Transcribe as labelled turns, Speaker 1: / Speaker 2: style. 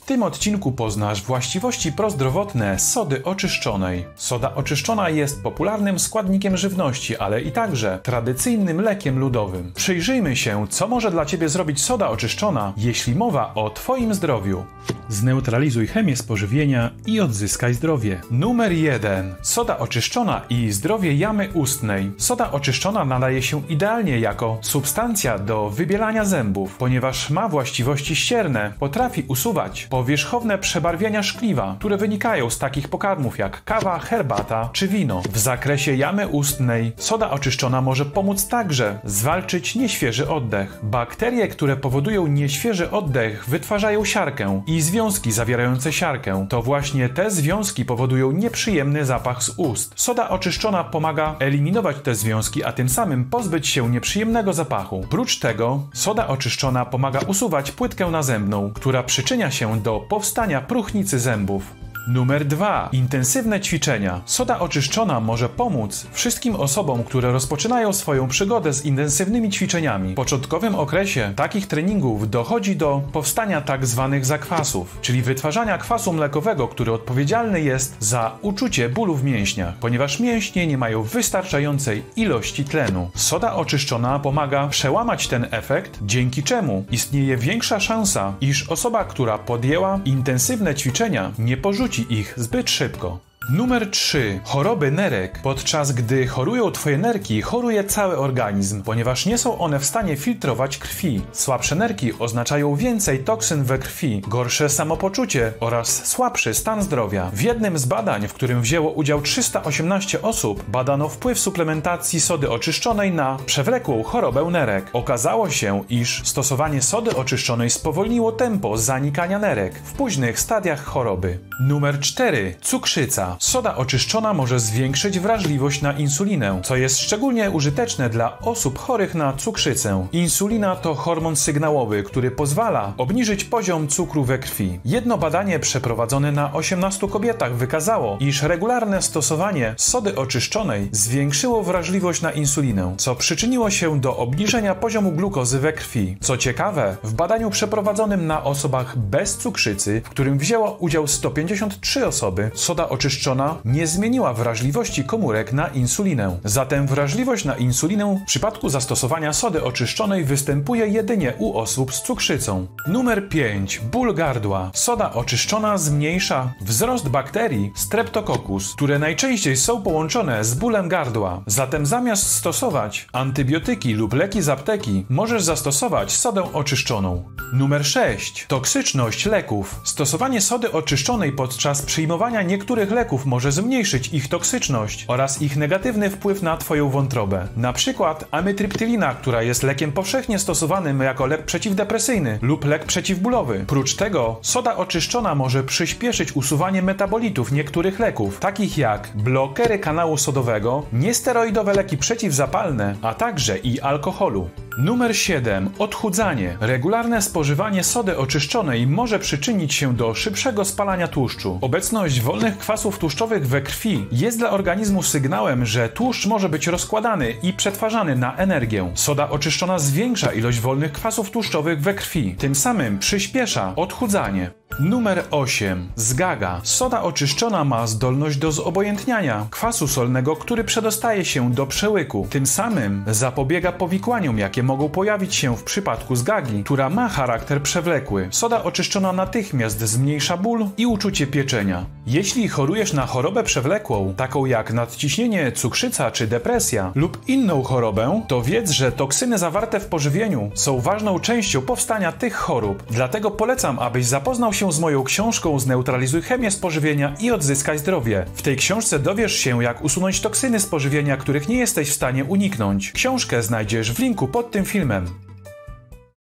Speaker 1: tym odcinku poznasz właściwości prozdrowotne sody oczyszczonej. Soda oczyszczona jest popularnym składnikiem żywności, ale i także tradycyjnym lekiem ludowym. Przyjrzyjmy się, co może dla Ciebie zrobić soda oczyszczona, jeśli mowa o Twoim zdrowiu. Zneutralizuj chemię spożywienia i odzyskaj zdrowie. Numer 1. Soda oczyszczona i zdrowie jamy ustnej. Soda oczyszczona nadaje się idealnie jako substancja do wybielania zębów, ponieważ ma właściwości ścierne, potrafi usuwać powierzchowne przebarwienia szkliwa, które wynikają z takich pokarmów jak kawa, herbata czy wino. W zakresie jamy ustnej soda oczyszczona może pomóc także zwalczyć nieświeży oddech. Bakterie, które powodują nieświeży oddech, wytwarzają siarkę i związki zawierające siarkę. To właśnie te związki powodują nieprzyjemny zapach z ust. Soda oczyszczona pomaga eliminować te związki, a tym samym pozbyć się nieprzyjemnego zapachu. Prócz tego soda oczyszczona pomaga usuwać płytkę nazębną, która przyczynia się do powstania próchnicy zębów. Numer 2. Intensywne ćwiczenia. Soda oczyszczona może pomóc wszystkim osobom, które rozpoczynają swoją przygodę z intensywnymi ćwiczeniami. W początkowym okresie takich treningów dochodzi do powstania tzw. zakwasów, czyli wytwarzania kwasu mlekowego, który odpowiedzialny jest za uczucie bólu w mięśniach, ponieważ mięśnie nie mają wystarczającej ilości tlenu. Soda oczyszczona pomaga przełamać ten efekt, dzięki czemu istnieje większa szansa, iż osoba, która podjęła intensywne ćwiczenia, nie porzuci ich zbyt szybko. Numer 3. Choroby nerek. Podczas gdy chorują Twoje nerki, choruje cały organizm, ponieważ nie są one w stanie filtrować krwi. Słabsze nerki oznaczają więcej toksyn we krwi, gorsze samopoczucie oraz słabszy stan zdrowia. W jednym z badań, w którym wzięło udział 318 osób, badano wpływ suplementacji sody oczyszczonej na przewlekłą chorobę nerek. Okazało się, iż stosowanie sody oczyszczonej spowolniło tempo zanikania nerek w późnych stadiach choroby. Numer 4. Cukrzyca. Soda oczyszczona może zwiększyć wrażliwość na insulinę, co jest szczególnie użyteczne dla osób chorych na cukrzycę. Insulina to hormon sygnałowy, który pozwala obniżyć poziom cukru we krwi. Jedno badanie przeprowadzone na 18 kobietach wykazało, iż regularne stosowanie sody oczyszczonej zwiększyło wrażliwość na insulinę, co przyczyniło się do obniżenia poziomu glukozy we krwi. Co ciekawe, w badaniu przeprowadzonym na osobach bez cukrzycy, w którym wzięło udział 153 osoby, soda oczyszczona nie zmieniła wrażliwości komórek na insulinę. Zatem wrażliwość na insulinę w przypadku zastosowania sody oczyszczonej występuje jedynie u osób z cukrzycą. Numer 5. Ból gardła. Soda oczyszczona zmniejsza wzrost bakterii Streptococcus, które najczęściej są połączone z bólem gardła. Zatem zamiast stosować antybiotyki lub leki z apteki, możesz zastosować sodę oczyszczoną. Numer 6. Toksyczność leków. Stosowanie sody oczyszczonej podczas przyjmowania niektórych leków może zmniejszyć ich toksyczność oraz ich negatywny wpływ na Twoją wątrobę. Na przykład amytryptylina, która jest lekiem powszechnie stosowanym jako lek przeciwdepresyjny lub lek przeciwbólowy. Prócz tego soda oczyszczona może przyspieszyć usuwanie metabolitów niektórych leków, takich jak blokery kanału sodowego, niesteroidowe leki przeciwzapalne, a także i alkoholu. Numer 7. Odchudzanie. Regularne spożywanie sody oczyszczonej może przyczynić się do szybszego spalania tłuszczu. Obecność wolnych kwasów tłuszczowych we krwi jest dla organizmu sygnałem, że tłuszcz może być rozkładany i przetwarzany na energię. Soda oczyszczona zwiększa ilość wolnych kwasów tłuszczowych we krwi, tym samym przyspiesza odchudzanie. Numer 8. Zgaga. Soda oczyszczona ma zdolność do zobojętniania kwasu solnego, który przedostaje się do przełyku. Tym samym zapobiega powikłaniom, jakie mogą pojawić się w przypadku zgagi, która ma charakter przewlekły. Soda oczyszczona natychmiast zmniejsza ból i uczucie pieczenia. Jeśli chorujesz na chorobę przewlekłą, taką jak nadciśnienie, cukrzyca czy depresja lub inną chorobę, to wiedz, że toksyny zawarte w pożywieniu są ważną częścią powstania tych chorób. Dlatego polecam, abyś zapoznał się z moją książką Zneutralizuj chemię spożywienia i odzyskaj zdrowie. W tej książce dowiesz się, jak usunąć toksyny z pożywienia, których nie jesteś w stanie uniknąć. Książkę znajdziesz w linku pod tym filmem.